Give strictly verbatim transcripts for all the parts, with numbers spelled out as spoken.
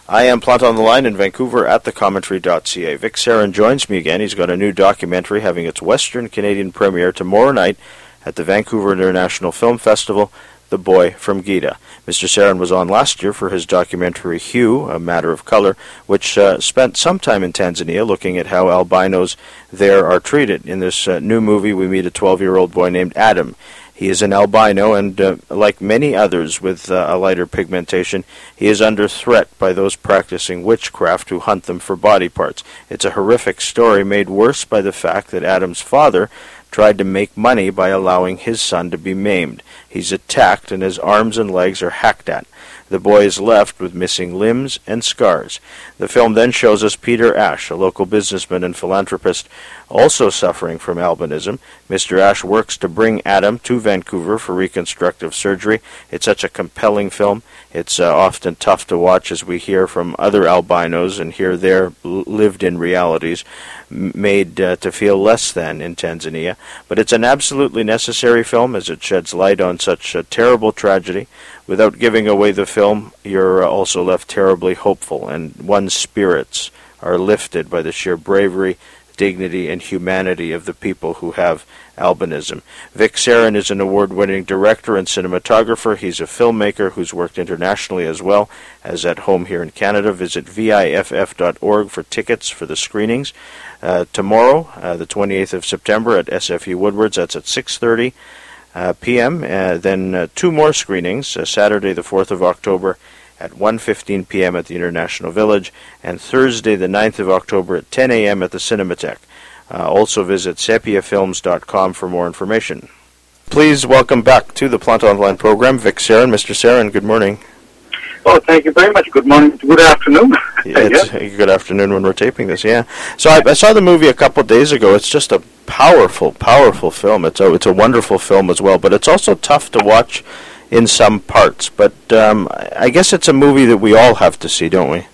I am Plant on the Line in Vancouver at the commentary dot c a. Vic Saran joins me again. He's got a new documentary having its Western Canadian premiere tomorrow night at the Vancouver International Film Festival, The Boy from Gita. Mister Saran was on last year for his documentary Hue, A Matter of Color, which uh, spent some time in Tanzania looking at how albinos there are treated. In this uh, new movie, we meet a twelve-year-old boy named Adam. He is an albino, and uh, like many others with uh, a lighter pigmentation, he is under threat by those practicing witchcraft who hunt them for body parts. It's a horrific story made worse by the fact that Adam's father tried to make money by allowing his son to be maimed. He's attacked, and his arms and legs are hacked at. The boy is left with missing limbs and scars. The film then shows us Peter Ash, a local businessman and philanthropist, also suffering from albinism. Mister Ash works to bring Adam to Vancouver for reconstructive surgery. It's such a compelling film. It's uh, often tough to watch as we hear from other albinos and hear their lived-in realities made uh, to feel less than in Tanzania. But it's an absolutely necessary film as it sheds light on such a terrible tragedy. Without giving away the film, you're also left terribly hopeful, and one's spirits are lifted by the sheer bravery, dignity, and humanity of the people who have albinism. Vic Saran is an award-winning director and cinematographer. He's a filmmaker who's worked internationally as well as at home here in Canada. Visit V I F F dot org for tickets for the screenings. Uh, tomorrow, uh, the twenty-eighth of September at S F U Woodwards, that's at six thirty uh, p m Uh, then uh, two more screenings, uh, Saturday the fourth of October at one fifteen p m at the International Village, and Thursday the ninth of October at ten a m at the Cinematheque. Uh, also visit sepia films dot com for more information. Please welcome back to the Plant on the Line program, Vic Saran. Mister Saran, good morning. Oh, thank you very much. Good morning. Good afternoon. Yeah, it's a good afternoon when we're taping this, yeah. So I, I saw the movie a couple of days ago. It's just a powerful, powerful film. It's a, it's a wonderful film as well, but it's also tough to watch in some parts. But um, I guess it's a movie that we all have to see, don't we?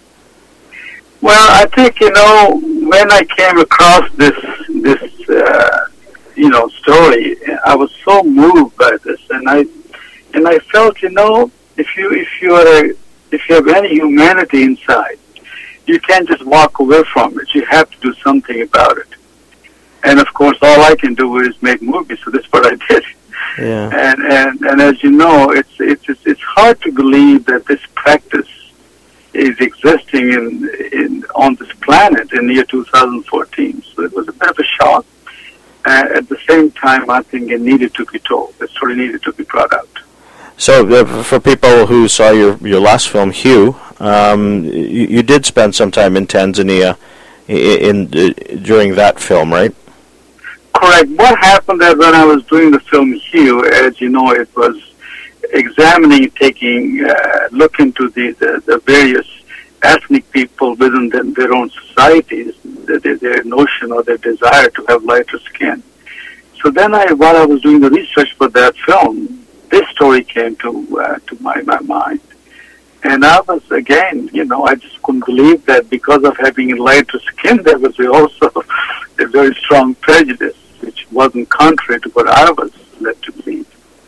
Well, I think, you know, when I came across this, this uh, you know, story, I was so moved by this, and I, and I felt, you know, if you, if you are, if you have any humanity inside, you can't just walk away from it. You have to do something about it. And of course, all I can do is make movies, so that's what I did. Yeah. And and and as you know, it's it's it's, it's hard to believe that this practice is existing in in on this planet in the year two thousand fourteen. So it was a bit of a shock. Uh, at the same time, I think it needed to be told. It sort of needed to be brought out. So, uh, for people who saw your, your last film, Hue, um, you, you did spend some time in Tanzania in, in uh, during that film, right? Correct. What happened that when I was doing the film Hue, as you know, it was examining, taking uh, look into the, the, the various ethnic people within the, their own societies, their, their notion or their desire to have lighter skin. So then, I, while I was doing the research for that film, this story came to uh, to my, my mind. And I was, again, you know, I just couldn't believe that because of having lighter skin, there was also a very strong prejudice, which wasn't contrary to what I was led to believe.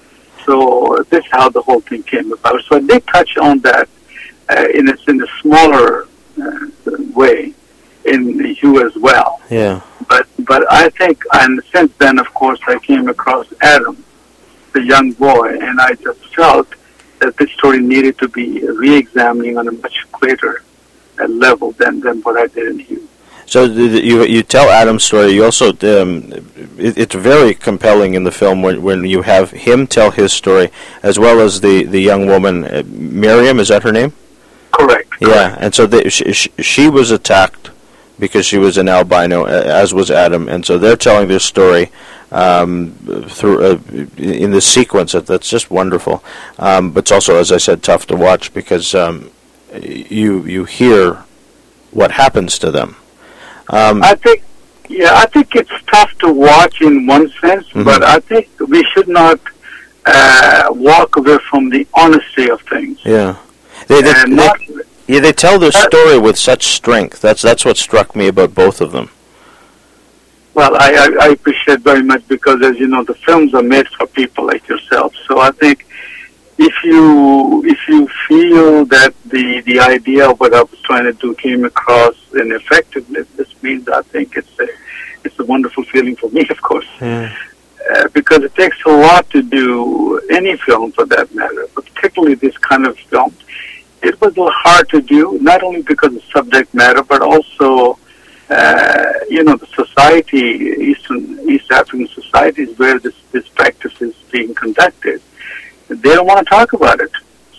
So this is how the whole thing came about. So I did touch on that uh, in, a, in a smaller uh, way in the Hue as well. Yeah. But, but I think, and since then, of course, I came across Adam, the young boy, and I just felt that this story needed to be re-examining on a much greater uh, level than, than what I did in Hue. So the, the, you you tell Adam's story. You also um, it, it's very compelling in the film when when you have him tell his story as well as the, the young woman uh, Miriam. Is that her name? Correct. Yeah, correct. and so they, she, she was attacked because she was an albino, as was Adam, and so they're telling their story um, through uh, in this sequence. That's just wonderful. Um, but it's also, as I said, tough to watch because um, you you hear what happens to them. Um, I think, yeah, I think it's tough to watch in one sense, mm-hmm. but I think we should not uh, walk away from the honesty of things. Yeah, they they, they, not, yeah, they tell their story with such strength. That's that's what struck me about both of them. Well, I, I, I appreciate very much because, as you know, the films are made for people like yourself. So I think if you if you feel that the, the idea of what I was trying to do came across in effectiveness, this means I think it's a it's a wonderful feeling for me, of course, Yeah. uh, because it takes a lot to do any film for that matter, but particularly this kind of film. It was a little hard to do, not only because of subject matter, but also, uh, you know, the society, Eastern East African societies where this this practice is being conducted. They don't want to talk about it.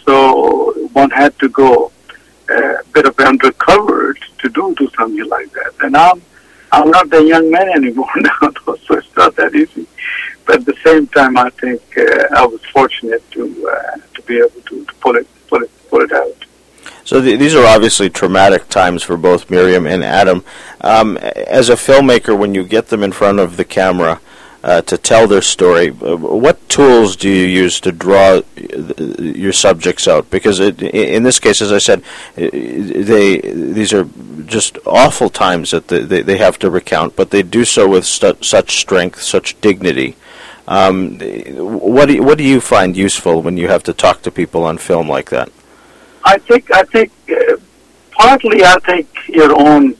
So one had to go a bit of undercover to do, do something like that. And I'm, I'm not the young man anymore now, so it's not that easy. But at the same time, I think uh, I was fortunate to uh, to be able to, to pull it pull it pull it out. So th- these are obviously traumatic times for both Miriam and Adam. Um, as a filmmaker, when you get them in front of the camera uh, to tell their story, uh, what tools do you use to draw uh, your subjects out? Because it, in this case, as I said, they these are just awful times that they, they have to recount, but they do so with stu- such strength, such dignity. Um, what do you, what do you find useful when you have to talk to people on film like that? I think I think uh, partly I think your own,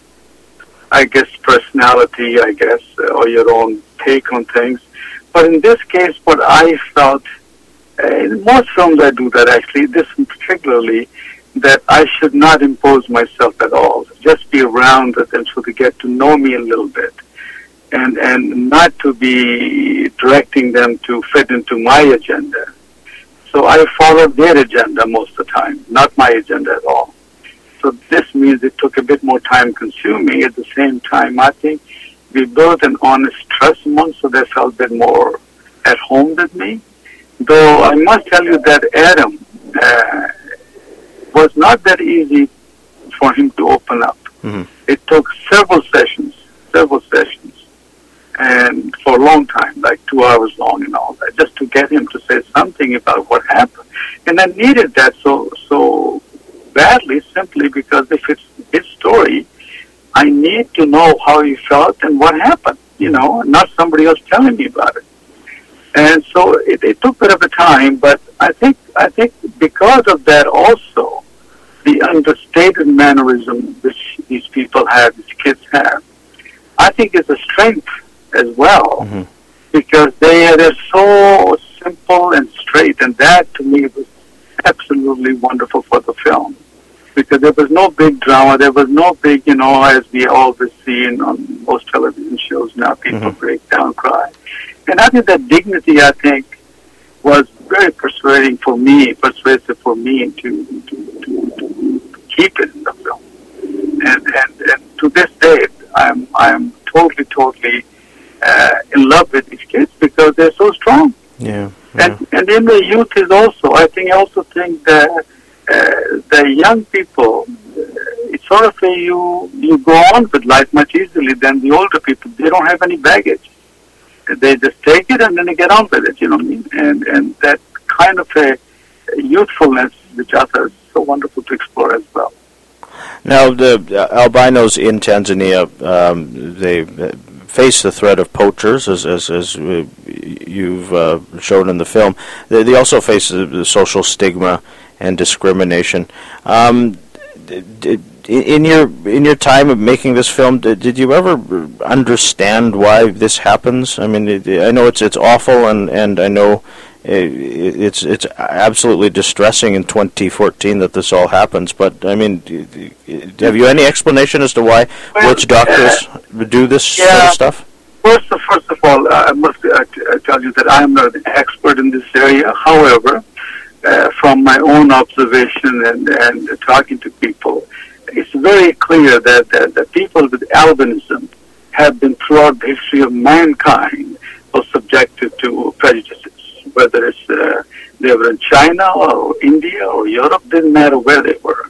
I guess, personality, I guess, uh, or your own take on things. But in this case, what I felt, uh, in most films I do that actually, this one particularly, that I should not impose myself at all. Just be around them so they get to know me a little bit. And, and not to be directing them to fit into my agenda. So I followed their agenda most of the time, not my agenda at all. So this means it took a bit more time consuming. At the same time, I think we built an honest trust amongst, so they felt a bit more at home with me. Though I must tell you that Adam uh, was not that easy for him to open up. Mm-hmm. It took several sessions, several sessions. And for a long time, like two hours long and all that, just to get him to say something about what happened. And I needed that so so badly, simply because if it's his story, I need to know how he felt and what happened, you know, not somebody else telling me about it. And so it, it took a bit of a time, but I think I think because of that also, the understated mannerism which these people have, these kids have, I think is a strength as well, mm-hmm. because they are so simple and straight, and that to me was absolutely wonderful for the film, because there was no big drama, there was no big, you know, as we always see in, on most television shows now, people mm-hmm. break down, cry. And I think that dignity, I think, was very persuading for me, persuasive for me to, to, to, to keep it in the film. And, and, and to this day, I'm, I'm totally, totally Uh, in love with these kids because they're so strong. Yeah, yeah. And and in the youth is also, I think, I also think that uh, the young people, uh, it's sort of a, you you go on with life much easily than the older people. They don't have any baggage. They just take it and then they get on with it. You know what I mean? And and that kind of a youthfulness, which I thought is so wonderful to explore as well. Now the uh, albinos in Tanzania, um, they. Uh, face the threat of poachers, as as, as uh, you've uh, shown in the film. They, they also face the, the social stigma and discrimination. Um, did, in your in your time of making this film, did, did you ever understand why this happens? I mean, it, I know it's it's awful, and, and I know it, it's it's absolutely distressing in twenty fourteen that this all happens. But I mean, have you any explanation as to why well, witch doctors uh, do this yeah, sort of stuff? First of, first of all, uh, I must uh, t- uh, tell you that I am not an expert in this area. However, uh, from my own observation and, and talking to people, it's very clear that, that the people with albinism have been throughout the history of mankind or subjected to prejudices. Whether it's uh, they were in China or India or Europe, didn't matter where they were.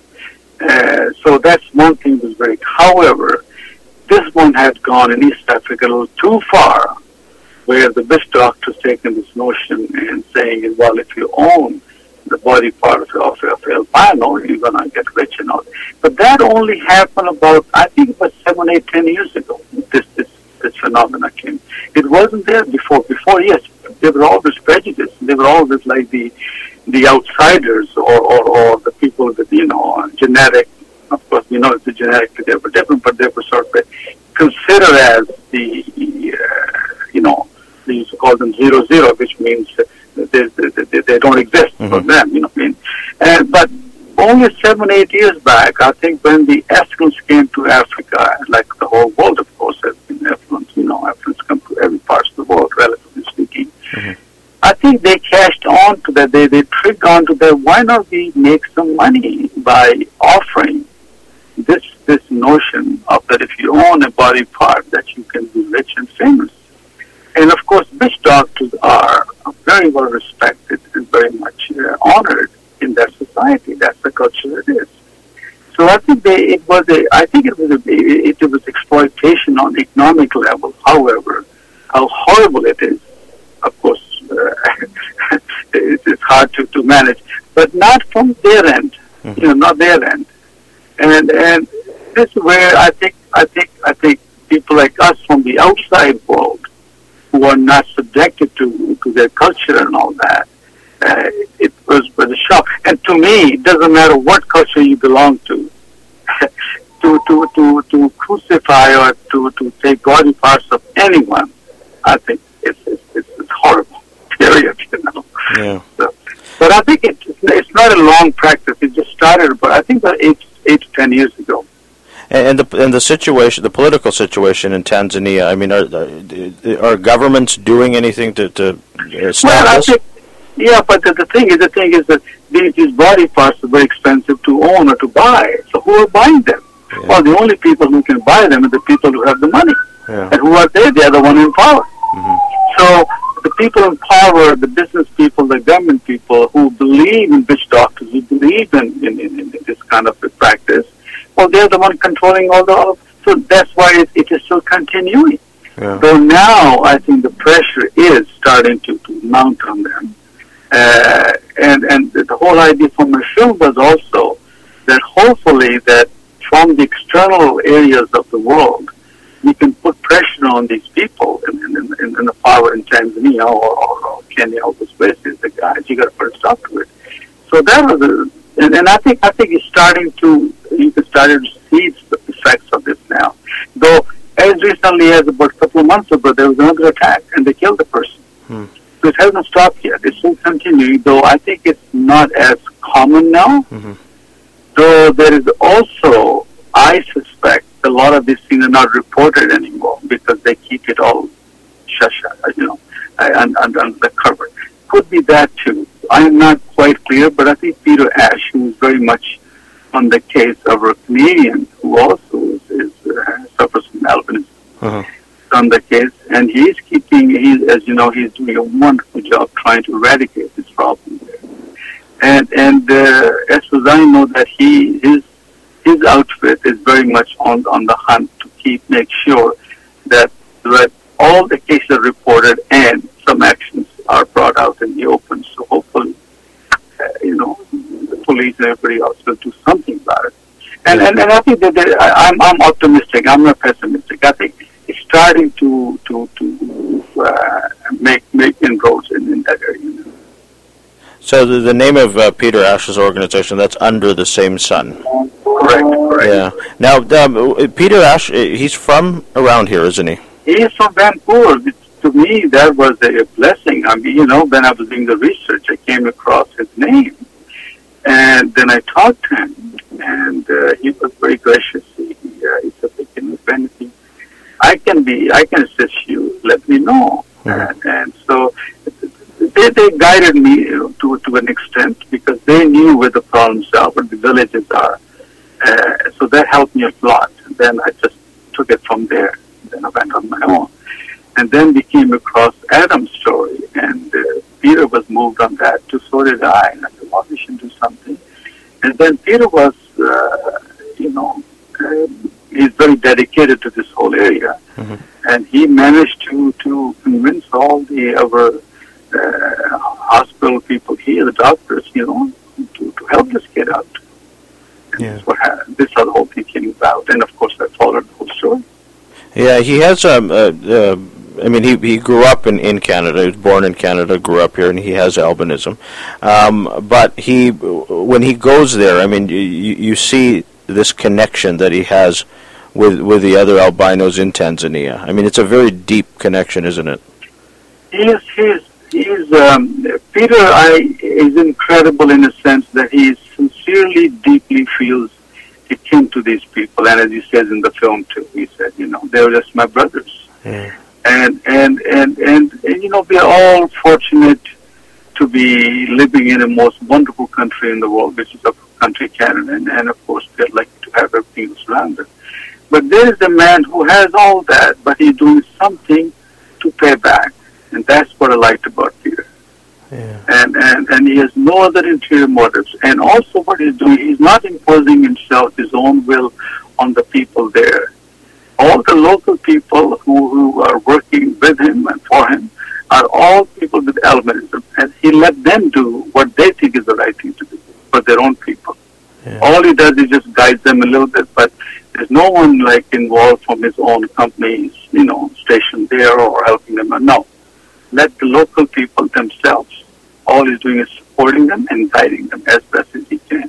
Uh, so that's one thing that's very. However, this one had gone in East Africa a little too far, where the witch doctor's taken this notion and saying, well, if you own the body part of of albino, you're gonna get rich and all. But that only happened about, I think, about seven, eight, ten years ago. This this this phenomena came. It wasn't there before. Before, yes, they were always prejudiced. They were always like the the outsiders or, or, or the people with, you know, genetic, of course, we know it's a genetically they were different, but they were sort of considered as the, uh, you know, they used to call them zero zero, which means they, they, they, they don't exist mm-hmm. for them, you know what I mean? And, but only seven, eight years back, I think when the Africans came to Africa, like the whole world, of course, has been Africans, you know, Africans come to every part of the world, relatively speaking. Mm-hmm. I think they cashed on to that. They, they tricked on to that. Why not we make some money by offering this this notion of that if you own a body part, that you can be rich and famous. And of course, witch doctors are very well respected and very much uh, honored in that society. That's the culture it is. So I think they, it was a. I think it was a. It, it was exploitation on economic level. However, how horrible it is, of course, uh, it, it's hard to, to manage. But not from their end. Mm-hmm. You know, not their end. And and this is where I think I think I think people like us from the outside world, who are not subjected to, to their culture and all that, uh, it was, was a shock. And to me, it doesn't matter what culture you belong to, to, to, to, to crucify or to, to take body parts of anyone, I think it's, it's, it's, it's horrible, period, you know. Yeah. So, but I think it, it's not a long practice. It just started, but I think about eight, eight to ten years ago. And the and the situation, the political situation in Tanzania. I mean, are are governments doing anything to to stop well, I this? think, yeah, but the, the thing is, the thing is that these, these body parts are very expensive to own or to buy. So who are buying them? Yeah. Well, the only people who can buy them are the people who have the money. Yeah. And who are they? They are the one in power. Mm-hmm. So the people in power, the business people, the government people who believe in witch doctors, who believe in, in, in, in this kind of practice, well, they're the one controlling all the... All, so that's why it, it is still continuing. Yeah. Though now, I think the pressure is starting to, to mount on them. Uh, and, and the whole idea for my film was also that hopefully that from the external areas of the world, we can put pressure on these people in, in, in, in the power in Tanzania or, or, or Kenya, all those places, the guys, you got to put a stop to it. So that was a... And, and I think I think it's starting to, you can start to see the effects of this now. Though, as recently as about a couple of months ago, there was another attack, and they killed the person. Hmm. So it hasn't stopped yet. It's still continuing, though I think it's not as common now. Mm-hmm. Though there is also, I suspect, a lot of these things are not reported anymore because they keep it all shush, you know, under, under the cover. Could be that too. I am not quite clear, but I think Peter Ash, who is very much on the case of a Canadian who also is, is uh, suffers from albinism, uh-huh. on the case, and he's keeping, he's, as you know, he's doing a wonderful job trying to eradicate this problem there. And and uh, as far as I know, that he his his outfit is very much on on the hunt to keep make sure that that all the cases are reported and some actions are brought out in the open. So hopefully, uh, you know, the police and everybody else will do something about it. And and, and I think that they, I, I'm I'm optimistic. I'm not pessimistic. I think it's starting to to to uh, make make inroads in, in that area. So the, the name of uh, Peter Ash's organization, that's Under the Same Sun. Correct. Correct. Yeah. Now, um, Peter Ash, he's from around here, isn't he? He is from Vancouver. To me, that was a blessing. I mean, you know, when I was doing the research, I came across his name. And then I talked to him, and uh, he was very gracious. He, uh, he said, you know, if anything, I can be, I can assist you, let me know. Mm-hmm. And, and so they, they guided me to, to an extent because they knew where the problems are, where the villages are. Uh, so that helped me a lot. And then I just took it from there. Then I went on my own. And then we came across Adam's story, and uh, Peter was moved on that too, so did I. And I said, well, we should do something. And then Peter was, uh, you know, uh, he's very dedicated to this whole area. Mm-hmm. And he managed to, to convince all the other uh, hospital people here, the doctors, you know, to, to help this kid out. And yeah. This, what happened. This is how the whole thing came about. And, of course, I followed the whole story. Yeah, he has um, uh, uh, I mean, he he grew up in, in Canada. He was born in Canada, grew up here, and he has albinism. Um, but he, when he goes there, I mean, you, you see this connection that he has with with the other albinos in Tanzania. I mean, it's a very deep connection, isn't it? He is. He is. He is. Um, Peter I, is incredible in the sense that he sincerely, deeply feels akin to these people, and as he says in the film too, he said, you know, they were just my brothers. Yeah. And, and and and and you know, we are all fortunate to be living in the most wonderful country in the world, which is a country, Canada, and, and of course we're lucky to have everything surrounded. But there is a man who has all that, but he's doing something to pay back, and that's what I liked about Peter. Yeah. And, and and he has no other interior motives. And also what he's doing, he's not imposing himself, his own will on the people there. All the local people who, who are working with him and for him are all people with albinism. And he let them do what they think is the right thing to do for their own people. Yeah. All he does is just guide them a little bit, but there's no one like involved from his own companies, you know, stationed there or helping them. No. Let the local people themselves. All he's doing is supporting them and guiding them as best as he can.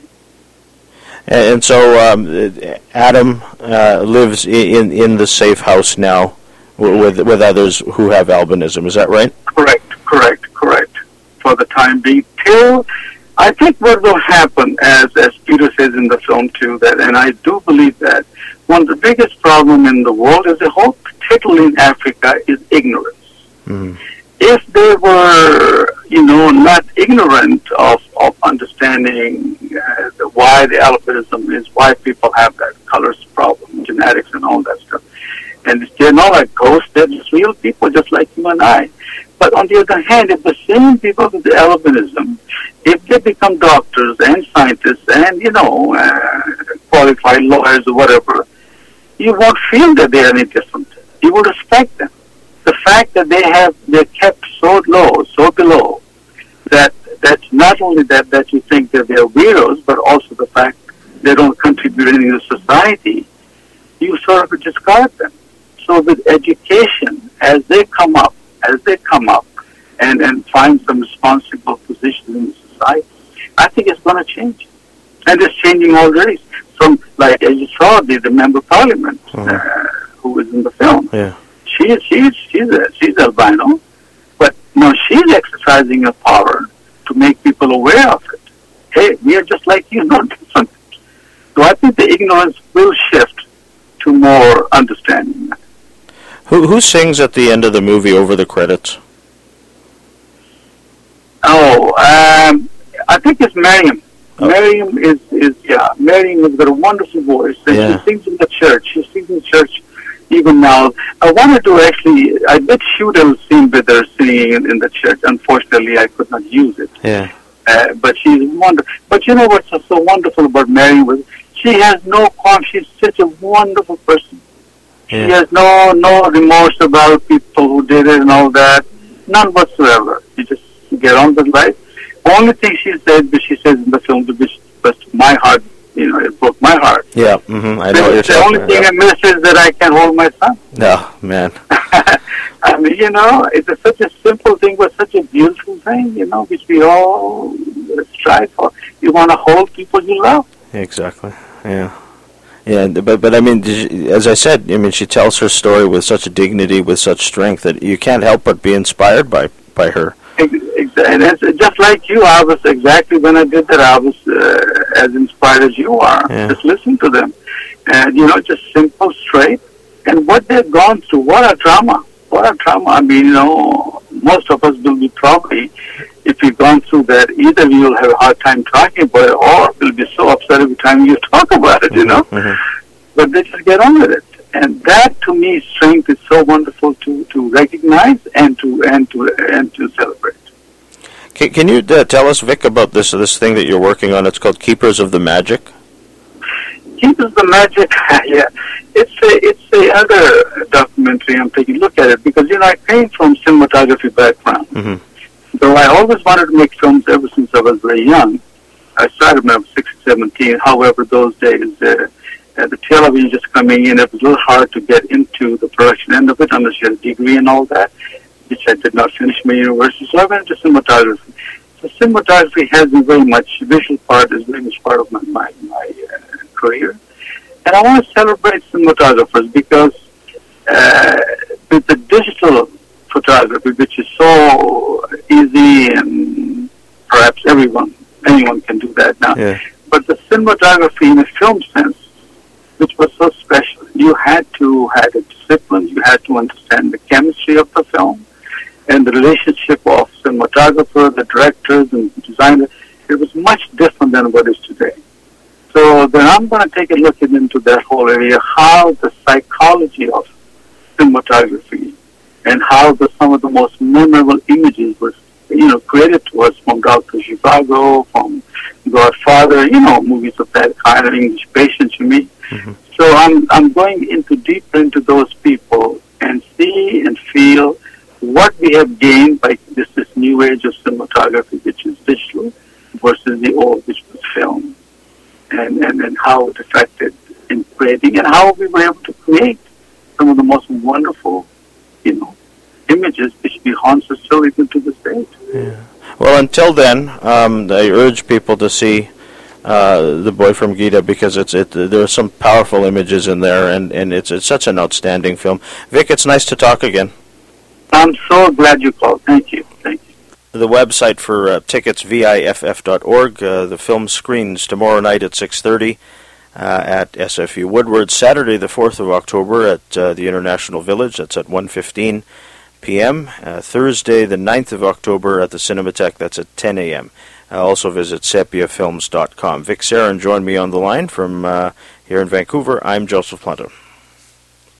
And, and so um, Adam uh, lives in in the safe house now with with others who have albinism. Is that right? Correct, correct, correct. For the time being, till I think what will happen, as as Peter says in the film too, that, and I do believe that one of the biggest problems in the world as a whole, particularly in Africa, is ignorance. Mm-hmm. If they were, you know, not ignorant of, of understanding uh, the, why the albinism is, why people have that colors problem, genetics and all that stuff, and they're not like ghosts, they're just real people just like you and I. But on the other hand, if the same people with the albinism, if they become doctors and scientists and, you know, uh, qualified lawyers or whatever, you won't feel that they are any different. You will respect them. The fact that they have, they're kept so low, so below, that that's not only that, that you think that they're weirdos, but also the fact they don't contribute anything to society, you sort of discard them. So with education, as they come up, as they come up and, and find some responsible positions in society, I think it's going to change. And it's changing already. From, like, as you saw, the, the member of parliament mm-hmm. uh, who was in the film. Yeah. She, she's she's a, she's albino, but no, she's exercising her power to make people aware of it. Hey, we are just like you, not different. So I think the ignorance will shift to more understanding. Who who sings at the end of the movie over the credits? Oh, um, I think it's Miriam. Oh. Miriam is is yeah. Miriam has got a wonderful voice, and yeah. she sings in the church. She sings in the church. Even now, I wanted to actually, I did shoot a scene with her singing in, in the church. Unfortunately, I could not use it. Yeah. Uh, but she's wonderful. But you know what's so, so wonderful about Mary was she has no qualm. She's such a wonderful person. Yeah. She has no no remorse about people who did it and all that. None whatsoever. She just get on with life. Only thing she said, which she says in the film, which was my heart. You know, it broke my heart. Yeah, mm-hmm. I know. The only thing yeah. I miss is that I can hold my son. Oh, man. I mean, you know, it's a, such a simple thing, but such a beautiful thing, you know, which we all strive for. You want to hold people you love. Exactly, yeah. Yeah, but, but I mean, as I said, I mean, she tells her story with such dignity, with such strength, that you can't help but be inspired by, by her. And it's just like you, I was exactly when I did that, I was uh, as inspired as you are. Yeah. Just listen to them. And, you know, just simple, straight. And what they've gone through, what a drama. What a drama. I mean, you know, most of us will be probably, if we've gone through that, either we will have a hard time talking about it or we'll be so upset every time you talk about it, mm-hmm, you know. Mm-hmm. But they just get on with it. And that, to me, strength is so wonderful to, to recognize and to and to and to celebrate. Can, can you uh, tell us, Vic, about this this thing that you're working on? It's called Keepers of the Magic. Keepers of the Magic, yeah. It's a it's a other documentary. I'm taking a look at it because you know I came from cinematography background. Mm-hmm. So I always wanted to make films ever since I was very young. I started when I was sixteen, seventeen. However, those days. Uh, uh, the television just coming in. It was a little hard to get into the production end of it unless you had a degree and all that, which I did not finish my university. So I went into cinematography. So cinematography has been very much, visual part is very much part of my, my, my uh, career. And I want to celebrate cinematographers because uh, with the digital photography, which is so easy and perhaps everyone, anyone can do that now. Yeah. But the cinematography in a film sense, which was so special, you had to have a discipline, you had to understand the chemistry of the film and the relationship of cinematographer, the directors and designers. It was much different than what is today. So then I'm going to take a look into that whole area, how the psychology of cinematography and how the, some of the most memorable images were, you know, created to us from Doctor Zhivago, from Godfather, you know, movies of that kind, of English Patient to me. Mm-hmm. So I'm I'm going into deeper into those people and see and feel what we have gained by this, this new age of cinematography, which is digital, versus the old, which was film, and, and, and how it affected in creating and how we were able to create some of the most wonderful, you know, images which we haunt us still even to this day. Yeah. Well, until then, um, I urge people to see uh, The Boy from Gita because it's it. There are some powerful images in there, and, and it's it's such an outstanding film. Vic, it's nice to talk again. I'm so glad you called. Thank you. Thank you. The website for uh, tickets, V I F F dot org. Uh, the film screens tomorrow night at six thirty uh, at S F U Woodward. Saturday, the fourth of October at uh, the International Village. That's at one fifteen p m Uh, Thursday, the ninth of October at the Cinematheque. That's at ten a m Uh, also visit sepia films dot com. Vic Saran joined me on the line from uh, here in Vancouver. I'm Joseph Planta.